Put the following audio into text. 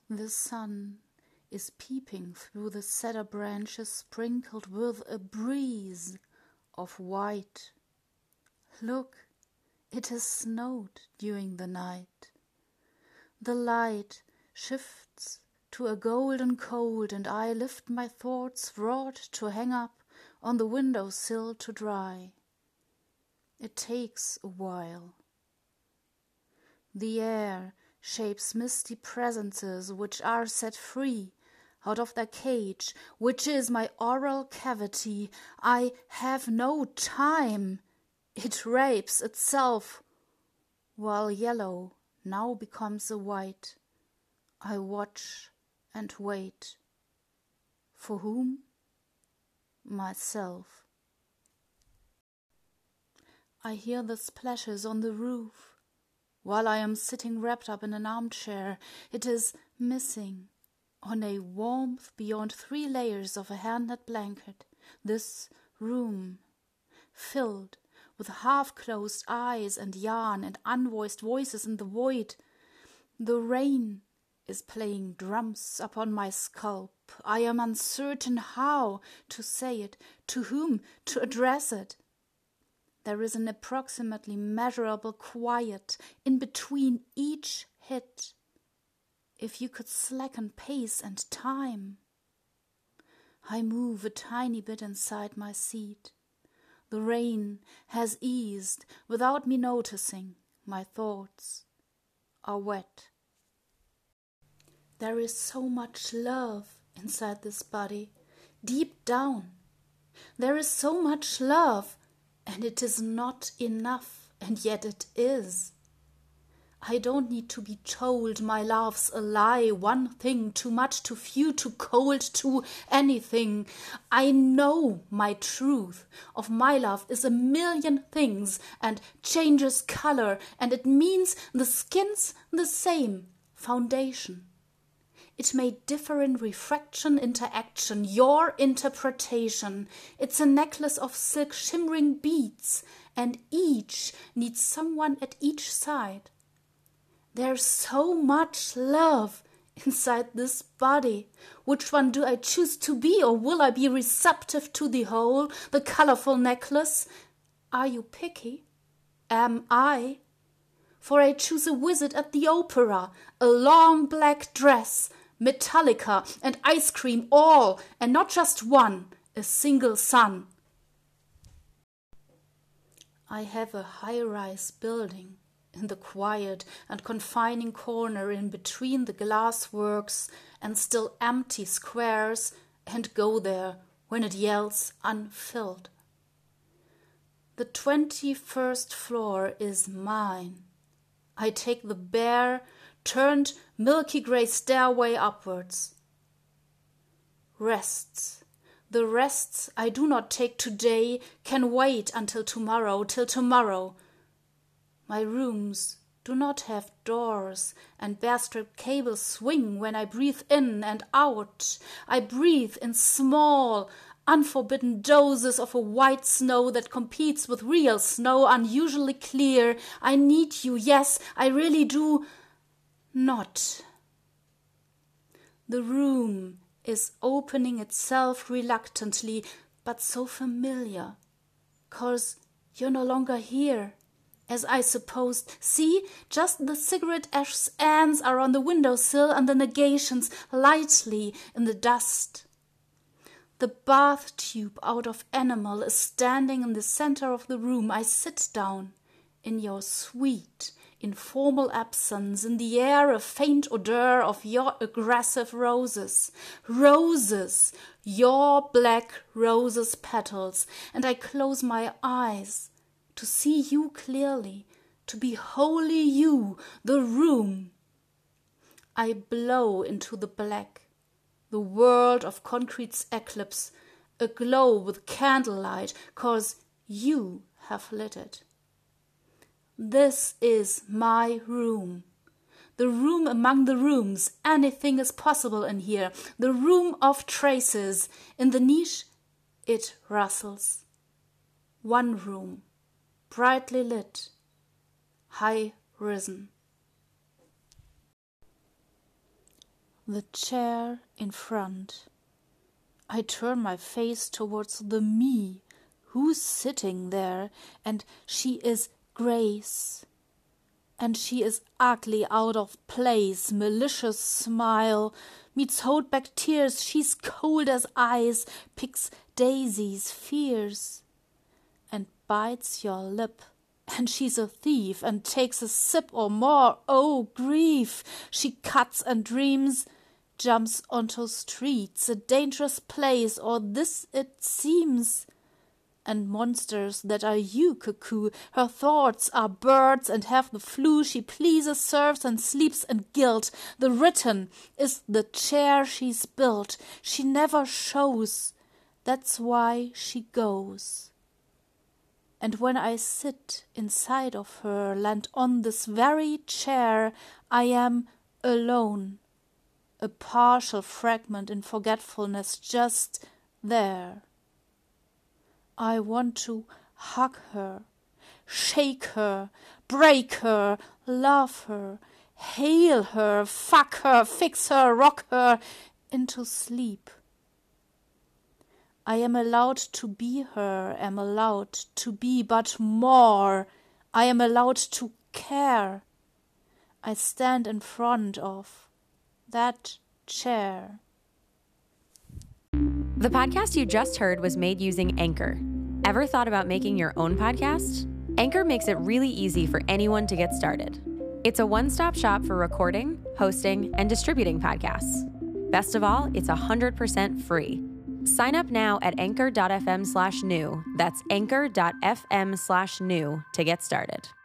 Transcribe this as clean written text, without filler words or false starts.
The sun is peeping through the cedar branches sprinkled with a breeze of white. Look, it has snowed during the night. The light shifts to a golden cold, and I lift my thoughts broad to hang up on the window sill to dry. It takes a while. The air shapes misty presences which are set free out of their cage, which is my oral cavity. I have no time. It rapes itself, while yellow now becomes a white. I watch and wait. For whom? Myself. I hear the splashes on the roof. While I am sitting wrapped up in an armchair, it is missing, on a warmth beyond 3 layers of a hand-knit blanket, this room, filled with half-closed eyes and yarn and unvoiced voices in the void. The rain is playing drums upon my scalp. I am uncertain how to say it, to whom to address it. There is an approximately measurable quiet in between each hit. If you could slacken pace and time. I move a tiny bit inside my seat. The rain has eased without me noticing. My thoughts are wet. There is so much love inside this body, deep down. There is so much love. And it is not enough, and yet it is. I don't need to be told my love's a lie, one thing, too much, too few, too cold, too anything. I know my truth of my love is a million things and changes color, and it means the skin's the same foundation. It may differ in refraction, interaction, your interpretation. It's a necklace of silk shimmering beads, and each needs someone at each side. There's so much love inside this body. Which one do I choose to be, or will I be receptive to the whole, the colorful necklace? Are you picky? Am I? For I choose a wizard at the opera, a long black dress, Metallica and ice cream all, and not just one, a single sun. I have a high-rise building in the quiet and confining corner in between the glass works and still empty squares, and go there when it yells unfilled. The 21st floor is mine. I take the bare, turned milky grey stairway upwards. Rests. The rests I do not take today can wait until tomorrow, till tomorrow. My rooms do not have doors, and bare-strip cables swing when I breathe in and out. I breathe in small, unforbidden doses of a white snow that competes with real snow, unusually clear. I need you, yes, I really do. Not. The room is opening itself reluctantly, but so familiar, 'cause you're no longer here, as I supposed. See, just the cigarette ash ends are on the windowsill and the negations lightly in the dust. The bath tube out of enamel is standing in the center of the room. I sit down in your sweet, informal absence, in the air a faint odor of your aggressive roses. Roses, your black roses petals, and I close my eyes to see you clearly, to be wholly you, the room. I blow into the black, the world of concrete's eclipse, aglow with candlelight, 'cause you have lit it. This is my room. The room among the rooms. Anything is possible in here. The room of traces. In the niche, it rustles. One room, brightly lit, high risen. the chair in front. I turn my face towards the me who's sitting there, and she is Grace. And she is ugly out of place, malicious smile, meets hold back tears, she's cold as ice, picks daisies fierce, and bites your lip. And she's a thief, and takes a sip or more, oh grief! She cuts and dreams, jumps onto streets, a dangerous place, or this it seems. And monsters that are you, cuckoo, her thoughts are birds and have the flu, she pleases, serves and sleeps in guilt. The written is the chair she's built, she never shows, that's why she goes. And when I sit inside of her, land on this very chair, I am alone, a partial fragment in forgetfulness, just there. I want to hug her, shake her, break her, love her, hail her, fuck her, fix her, rock her into sleep. I am allowed to be her, am allowed to be, but more. I am allowed to care. I stand in front of that chair. The podcast you just heard was made using Anchor. Ever thought about making your own podcast? Anchor makes it really easy for anyone to get started. It's a one-stop shop for recording, hosting, and distributing podcasts. Best of all, it's 100% free. Sign up now at anchor.fm/new. That's anchor.fm/new to get started.